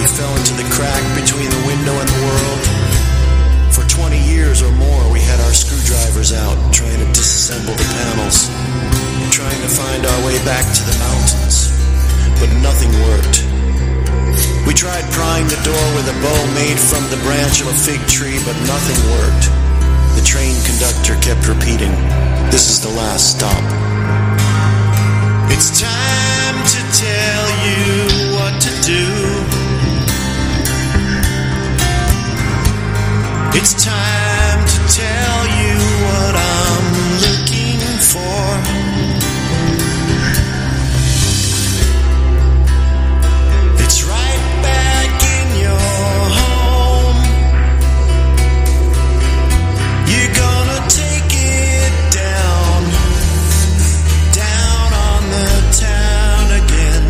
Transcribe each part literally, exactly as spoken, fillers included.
we fell into the crack between the window and the world. For twenty years or more, we had our screwdrivers out, trying to disassemble the panels, trying to find our way back to the mountains. But nothing worked. We tried prying the door with a bow made from the branch of a fig tree, but nothing worked. The train conductor kept repeating, "This is the last stop." It's time to tell you what to do. It's time to tell you what I'm looking for. It's right back in your home. You're gonna take it down, down on the town again.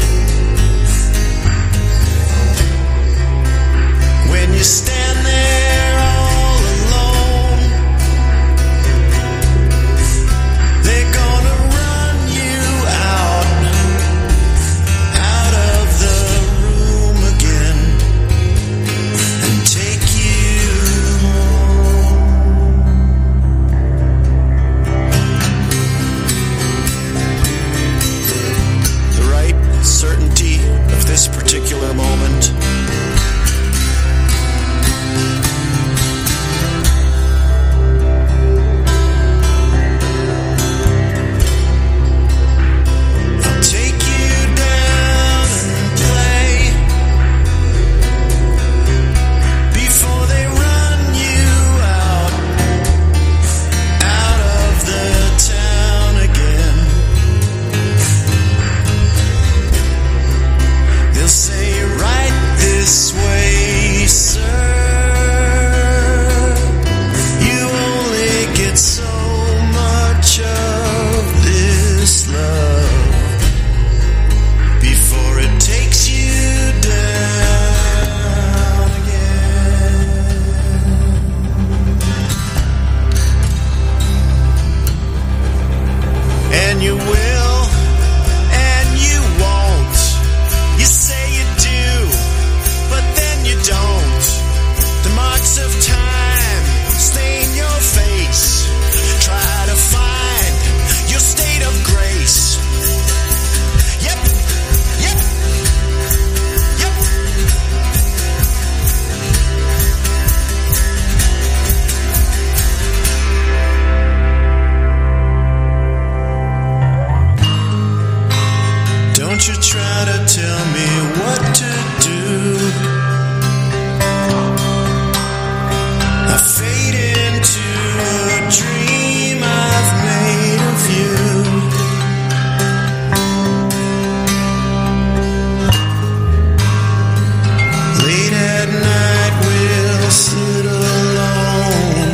When you stand there all alone, they're gonna run you out, out of the room again, and take you home. The right certainty of this particular moment take you down and play before they run you out, out of the town again. They'll say, "Right this way, sir. You only get so much of this love before it takes you down again." And you will, and you won't. You say you do, but then you don't. The marks of time stain your face. Try to find your state of grace. Yep, yep, yep. Don't you try to tell me what to do. I fade into a dream I've made of you. Late at night we'll sit alone.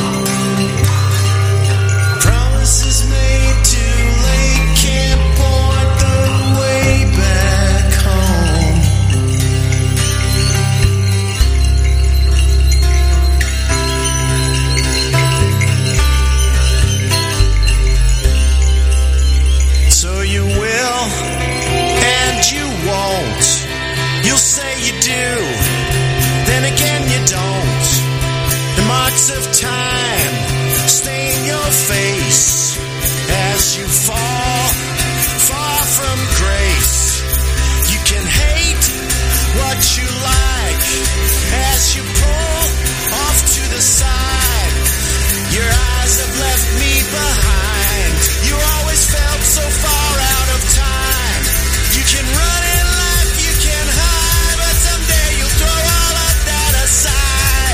Promises made too late can't point the way back home. So you will, and you won't. You'll say you do, then again you don't. The marks of time stain your face as you fall, far from grace. You can hate what you like as you pull off to the side. Your eyes have left me behind. You always felt so far out of time. You can run in life, you can hide, but someday you'll throw all of that aside.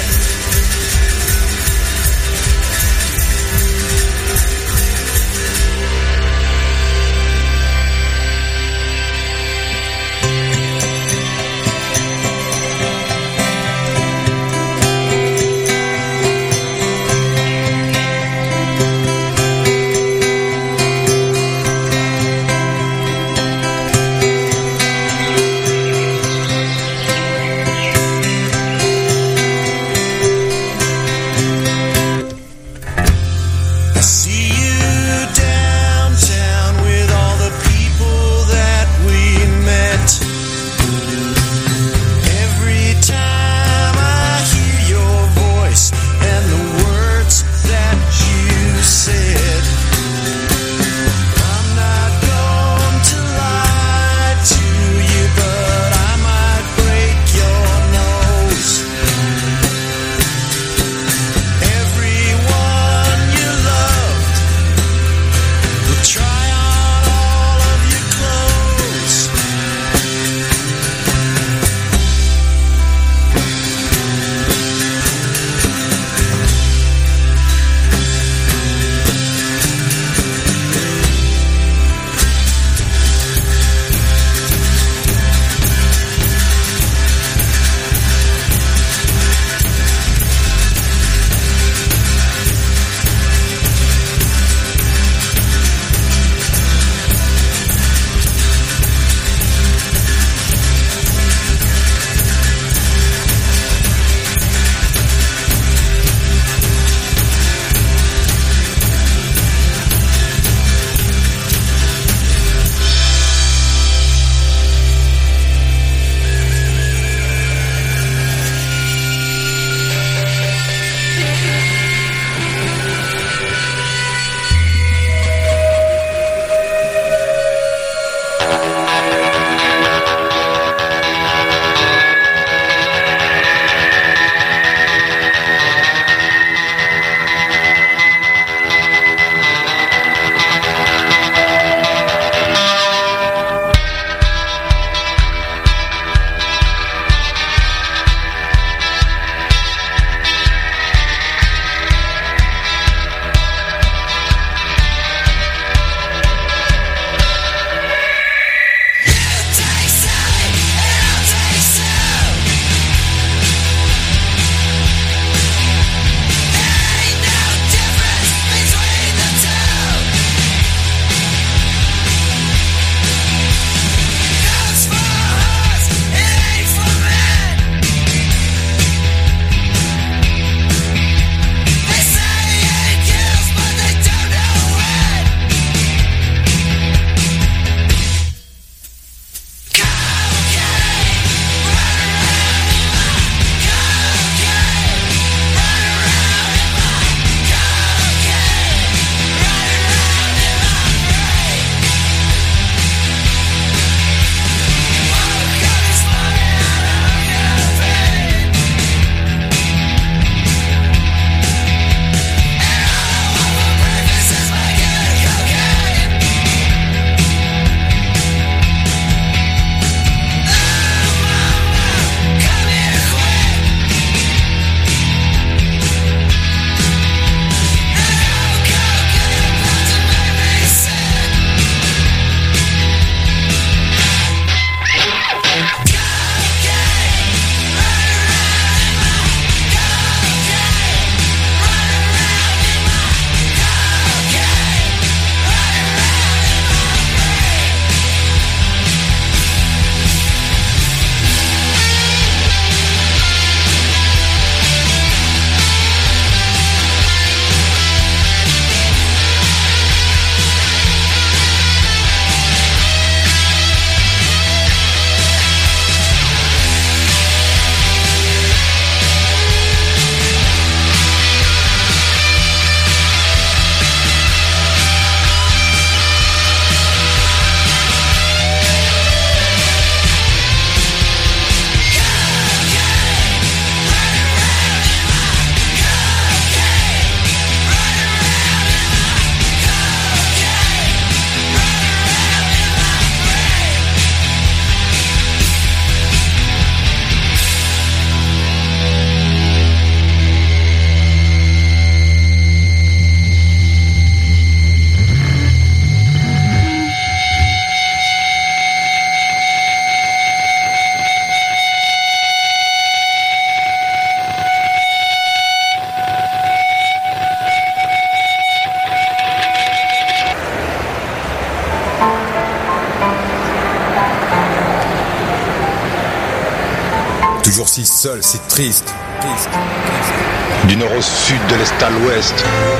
Toujours si seul, c'est triste. triste, triste. Du nord au sud, de l'est à l'ouest.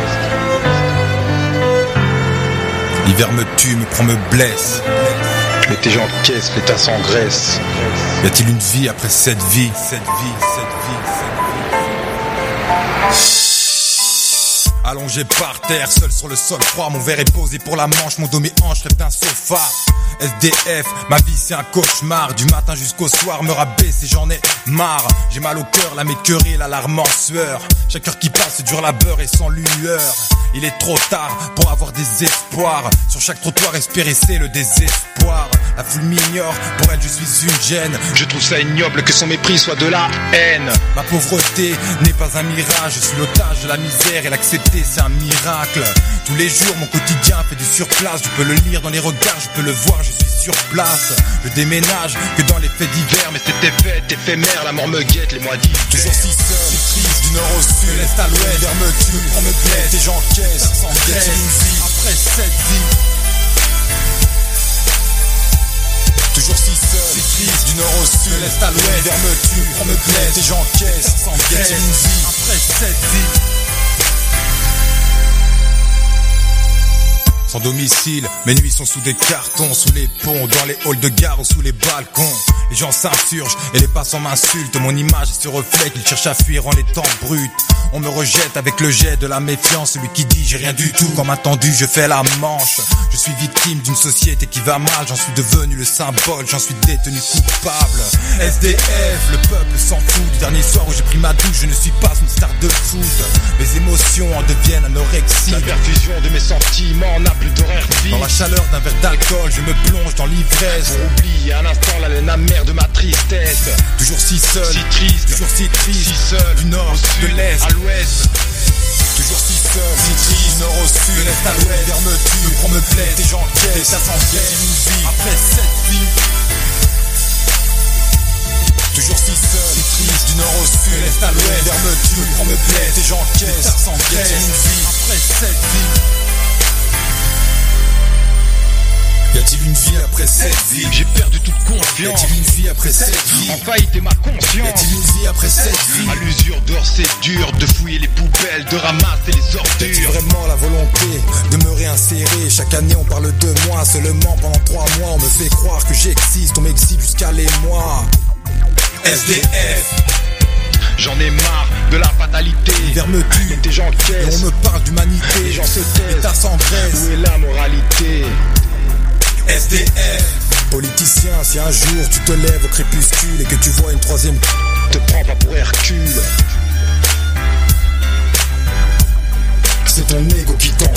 L'hiver me tue, me prend, me blesse. L'été j'encaisse, l'état s'engraisse. Y a-t-il une vie après cette vie? Cette vie, cette vie, cette vie. Allongé par terre, seul sur le sol froid, mon verre est posé pour la manche, mon dos mes hanches rêve d'un sofa. S D F, ma vie c'est un cauchemar, du matin jusqu'au soir, me rabaisser j'en ai marre. J'ai mal au cœur, la m'écœurer, l'alarme en sueur. Chaque heure qui passe, c'est dur labeur et sans lueur. Il est trop tard pour avoir des espoirs. Sur chaque trottoir, espérer c'est le désespoir. La foule m'ignore, pour elle je suis une gêne. Je trouve ça ignoble que son mépris soit de la haine. Ma pauvreté n'est pas un mirage, je suis l'otage de la misère et l'accepter c'est un miracle. Tous les jours mon quotidien fait du surplace. Je peux le lire dans les regards, je peux le voir, je suis sur place. Je déménage que dans les faits divers, mais c'était fait, éphémère, la mort me guette, les mois d'hiver. Toujours si seul, si triste, du nord au sud, de l'est à l'ouest. L'hiver me tue, me prend, me blesse, et j'encaisse, ça s'engraisse. Une vie après cette vie. Toujours si seul, si triste, du nord au sud, de l'est à l'ouest. L'hiver me tue, me prend, me blesse, et j'encaisse, ça s'engraisse. Une vie après cette vie. Sans domicile, mes nuits sont sous des cartons, sous les ponts, dans les halls de gare ou sous les balcons. Les gens s'insurgent et les passants m'insultent. Mon image se reflète, ils cherchent à fuir en étant brut. On me rejette avec le jet de la méfiance. Celui qui dit j'ai rien du tout, comme attendu je fais la manche. Je suis victime d'une société qui va mal. J'en suis devenu le symbole, j'en suis détenu coupable. S D F, le peuple s'en fout. Du dernier soir où j'ai pris ma douche, je ne suis pas une star de foot. Mes émotions en deviennent anorexiques. La perfusion de mes sentiments n'a plus d'horaire fixe. Dans la chaleur d'un verre d'alcool, je me plonge dans l'ivresse. Pour oublier un instant la laine amère de ma tristesse. Toujours si seul, si triste, toujours si triste, si seul, du nord, au de l'est, à l'ouest. Toujours si seul, si triste, du nord au sud, de l'est à l'ouest. L'hiver me tue, me prend, me blesse, et j'encaisse, et ça s'encaisse. Une vie après cette vie. Toujours si seul, si triste, du nord au sud, de l'est à l'ouest. L'hiver me tue, me prend, me blesse, et j'encaisse, et ça s'encaisse. Une vie après cette vie. Y a-t-il une vie après cette vie? J'ai perdu toute confiance. Y a-t-il une vie après cette vie? En faillite est ma conscience. Y a-t-il une vie après cette vie? À l'usure dehors c'est dur de fouiller les poubelles, de ramasser les ordures. Y a-t-il vraiment la volonté de me réinsérer? Chaque année on parle de moi seulement pendant trois mois. On me fait croire que j'existe, on m'exhibe jusqu'à l'émoi. S D F. J'en ai marre de la fatalité. L'hiver me tue, l'été j'encaisse. Et on me parle d'humanité. Les gens se taisent, l'État s'engraisse. Où est la moralité? S D F. Politicien, si un jour tu te lèves au crépuscule et que tu vois une troisième, te prends pas pour Hercule. C'est ton ego qui tombe.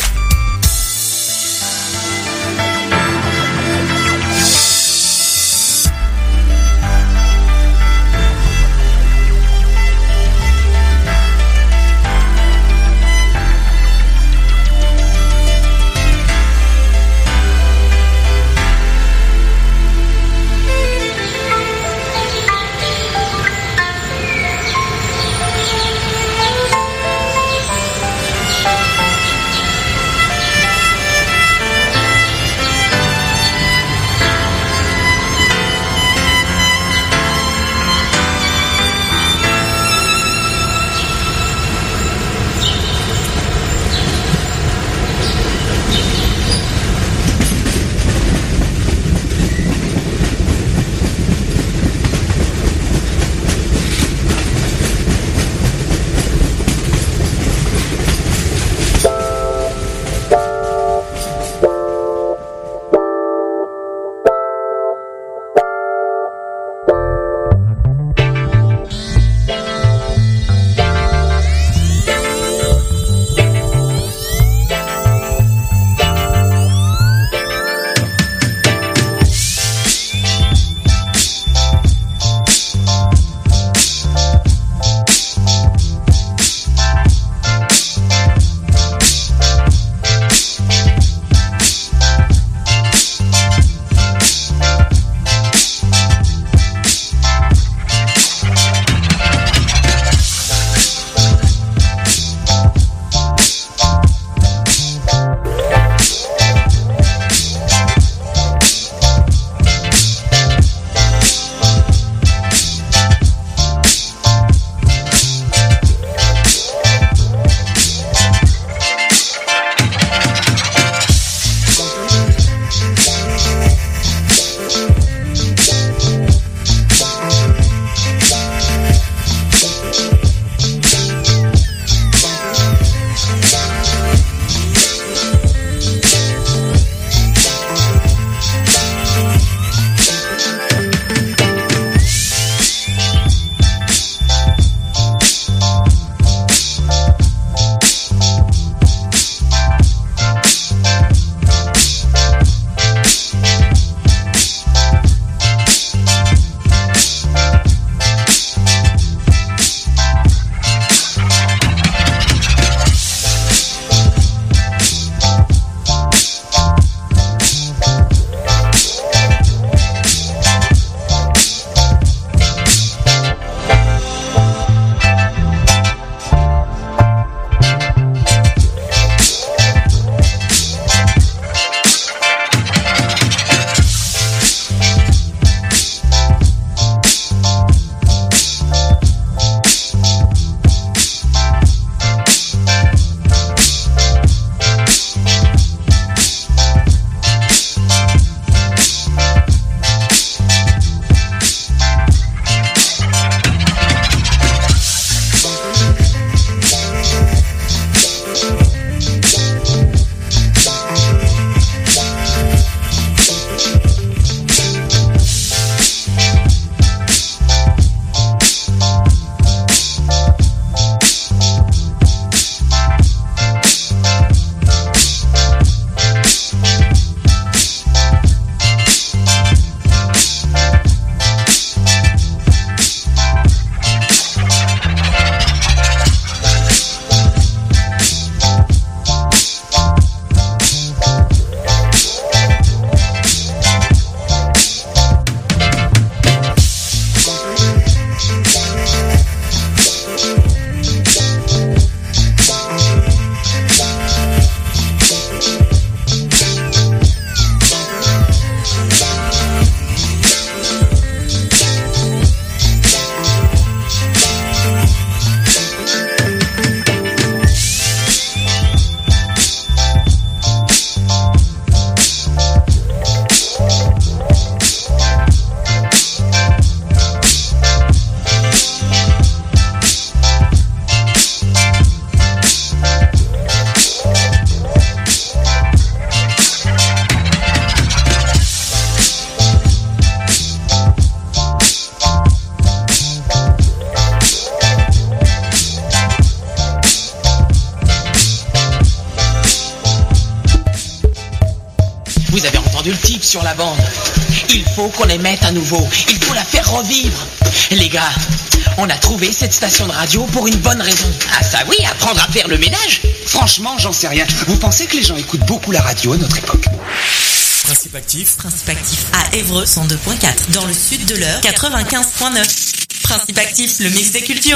entendu le type sur la bande. Il faut qu'on les mette à nouveau. Il faut la faire revivre. Les gars, on a trouvé cette station de radio pour une bonne raison. Ah ça oui, apprendre à faire le ménage. Franchement, j'en sais rien. Vous pensez que les gens écoutent beaucoup la radio à notre époque? Principe actif. Principe actif à Évreux cent deux point quatre. Dans le sud de l'Eure quatre-vingt-quinze point neuf. Principe actif, le mix des cultures.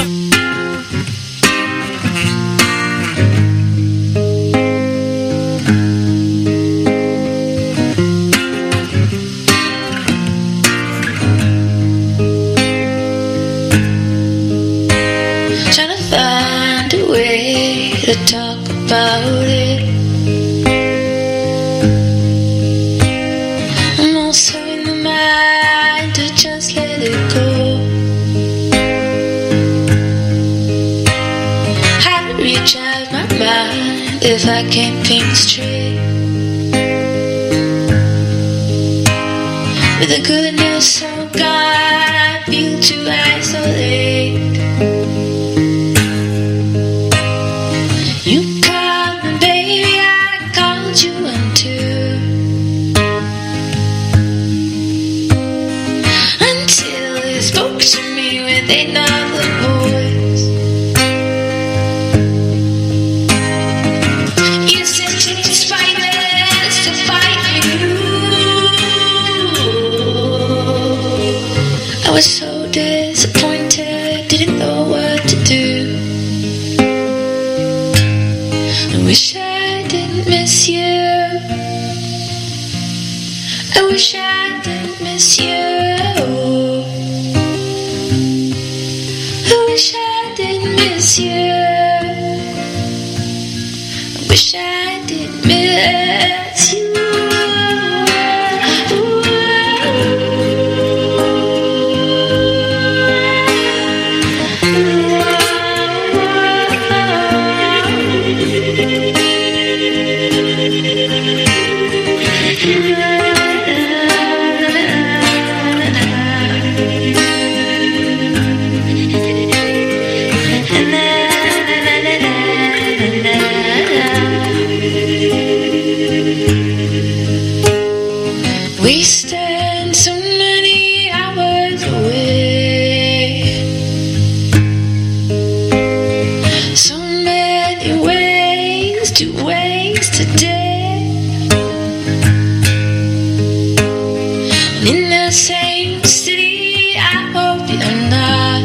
Trying to find a way to talk about it. I'm also in the mind to just let it go. How to reach out my mind if I can't think straight. With the goodness of God, I feel to isolate. You called me, baby, I called you in too. Until you spoke to me with another voice. You said it's spineless to fight you. I was so disappointed, didn't know what to do. I wish I didn't miss you. I wish I didn't miss you. I wish I didn't miss you. I wish I didn't miss you. We stand so many hours away, so many ways to waste a day. In the same city, I hope you're not.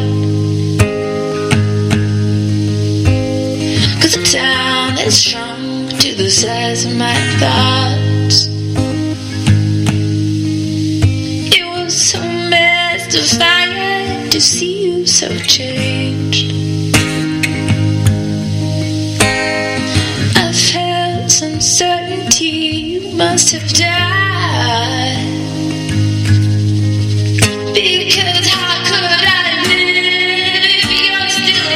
'Cause the town has shrunk to the size of my thoughts. It was so mystifying to see you so changed. I felt some certainty you must have died. Because how could I live if you're still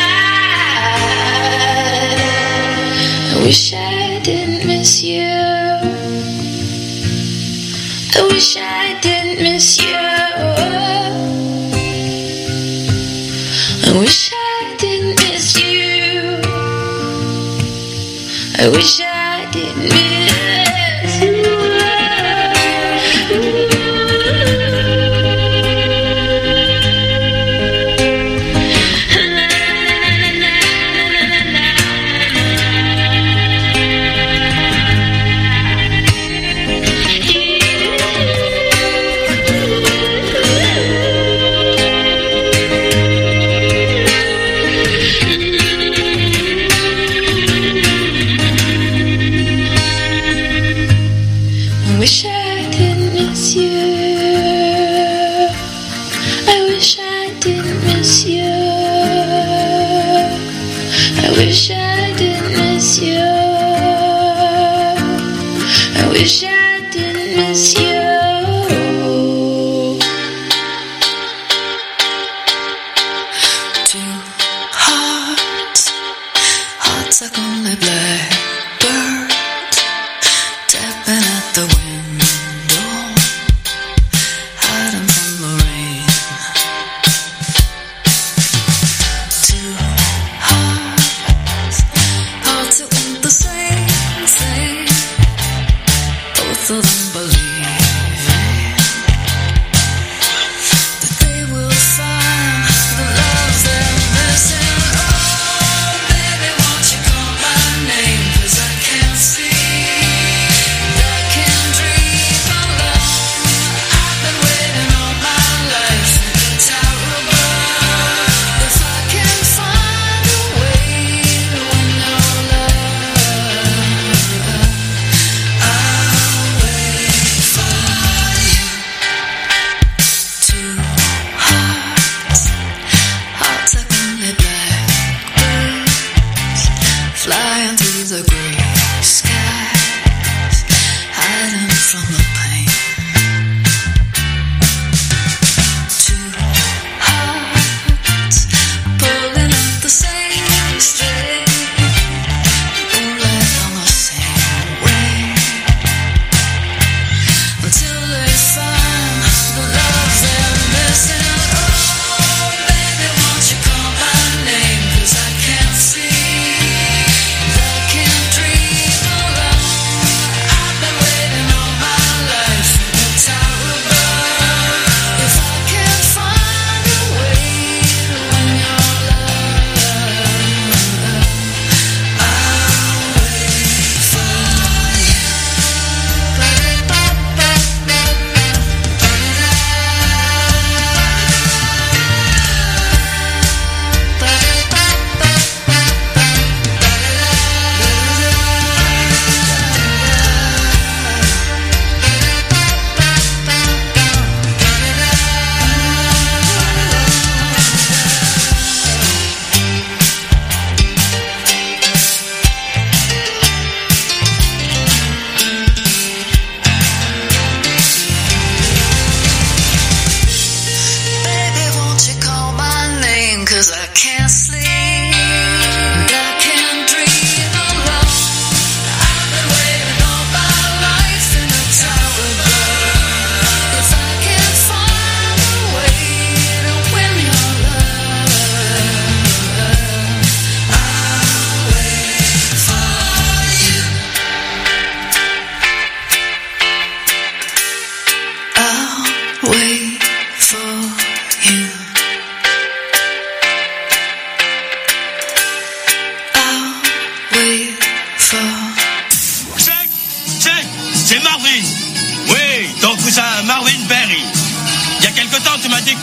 alive? I wish I didn't miss you. I wish I didn't miss you. I wish I didn't miss you. I wish I didn't miss you. I wish I didn't miss you. I wish I didn't miss you. I wish I didn't miss you. I wish I didn't miss you. Two hearts, hearts like only blackbirds tapping at the window, hiding from the rain. Two hearts, hearts that want the same thing, both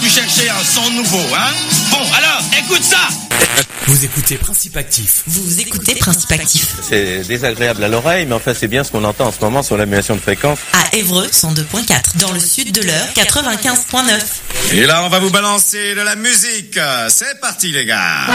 tu cherchais un son nouveau, hein? Bon, alors, écoute ça! Vous écoutez Principe Actif. Vous écoutez Principe Actif. C'est désagréable à l'oreille, mais enfin c'est bien ce qu'on entend en ce moment sur l'annulation de fréquence. À Évreux, cent deux point quatre. Dans le sud de l'Eure, quatre-vingt-quinze point neuf. Et là, on va vous balancer de la musique. C'est parti, les gars.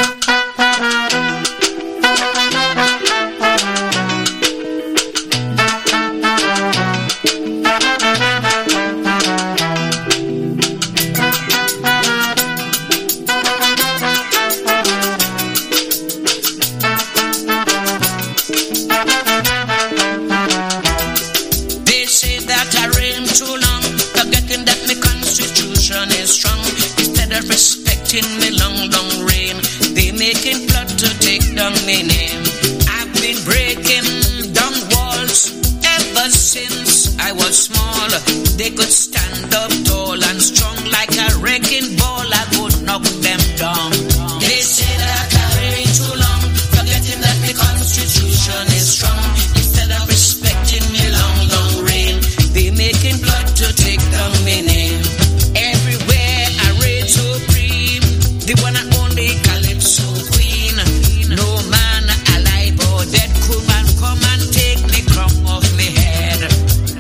Respecting me long, long reign, they making plot to take down my name. I've been breaking down walls ever since I was small. They could stand up tall and strong like a wrecking ball. I would knock them down. They say that I reign too long, forgetting that the Constitution is strong. Instead of respecting me long, long reign, they making plot to take down my name. Everywhere I reign supreme, the one and only Calypso Queen. No man alive or dead could man come and take the crown off me head.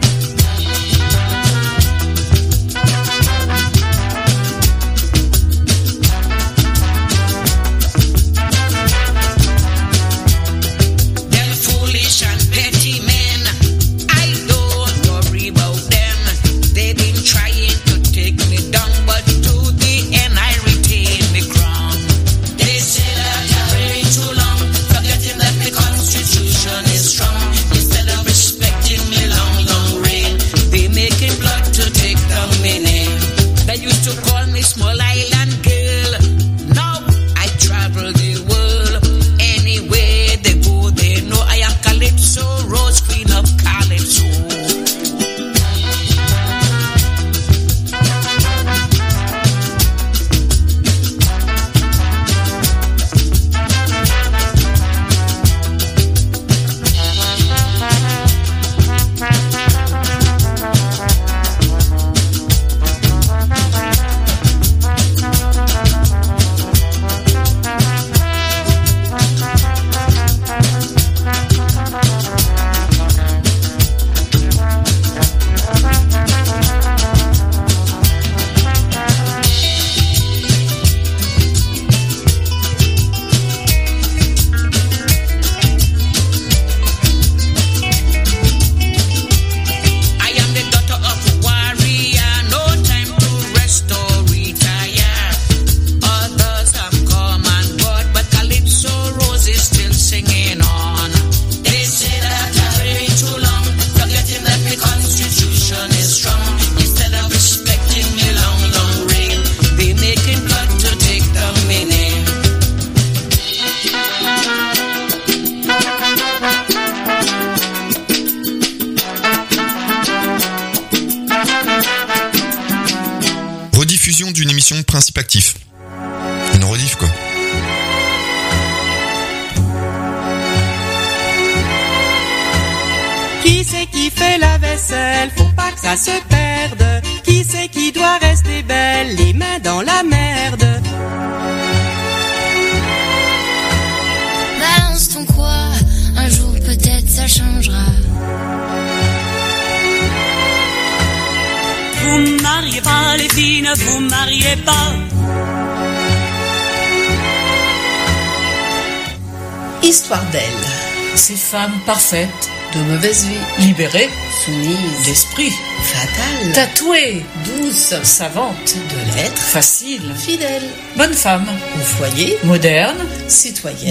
Them foolish and petty men, I don't worry about them. They've been trying to take me down, but to the end I retain the crown. They say that I reign too long, forgetting that the Constitution is strong. Instead of respecting me long, long reign, they making blood to take down my name. They used to call me small island girl. Now I travel the world. Anywhere they go, they know I am Calypso, Rose Queen of Calypso. I am the daughter of a warrior, no time to rest or retire. Others have come and gone, but Calypso Rose is still singing on. They say that I reign too long, forgetting that the Constitution is strong. Instead of respecting me long, long reign, they making blood to take down my name. Rediffusion d'une émission de Principe Actif. Une rediff quoi. Qui c'est qui fait la vaisselle? Faut pas que ça se perde. Qui c'est qui doit rester belle? Les mains dans la merde. Balance ton quoi, un jour peut-être ça changera. Vous mariez pas les filles, ne vous mariez pas. Histoire d'elle. Ces femmes parfaites, de mauvaise vie, libérées, soumises, d'esprit, fatales, tatouées, douces, savantes, de lettres, faciles, fidèles, bonnes femmes, au foyer, modernes, citoyennes.